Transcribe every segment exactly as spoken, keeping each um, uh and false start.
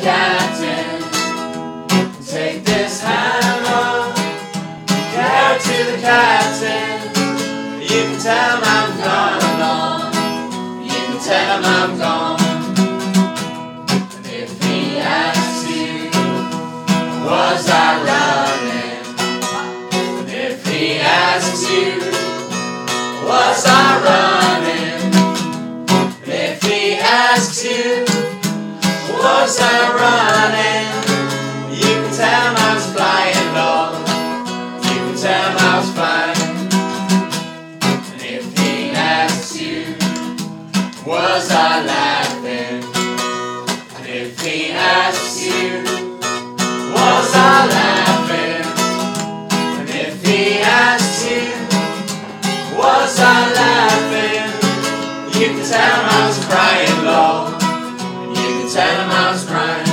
captain. Take this hammer, carry it to the captain. You can tell him I'm gone along. You can tell him I'm gone. And if he asks you, was I running? And if he asks you, was I running? And if he asks you, was I running? You can tell him I was flying low. You can tell him I was flying. And if he asks you, was I laughing? And if he asks you, was I laughing? And if he asks you, was I laughing? You can tell him I was crying low. You can tell him I was crying.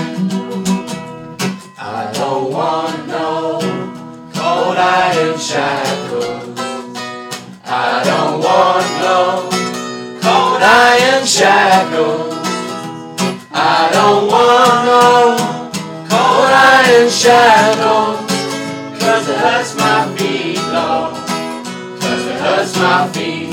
I don't want no cold iron shackles. I don't want no cold iron shackles. I don't want no cold iron shackles. Cause it hurts my feet, Lord. Cause it hurts my feet.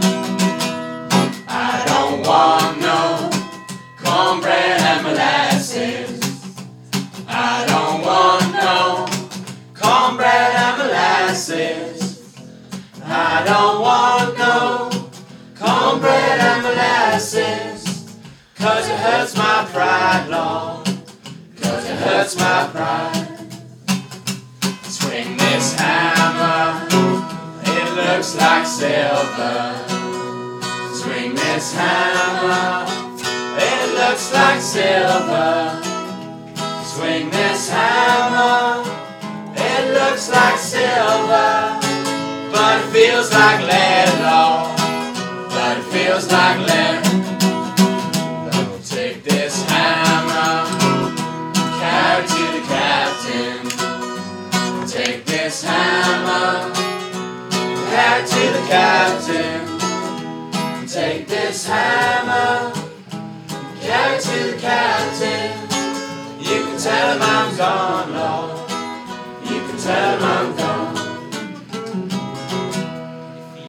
I don't want no cornbread and molasses. I don't want no cornbread and molasses. I don't want no cornbread and molasses. Cause it hurts my pride, Lord. Cause it hurts my pride. Swing this hammer, it looks like silver. Swing this hammer, it looks like silver. Swing this hammer, it looks like silver. But it feels like lead, Lord. But it feels like lead. Lord, take this hammer, carry it to the captain. Take this hammer, carry it to the captain. Take this hammer, carry it to the captain. You can tell him I'm gone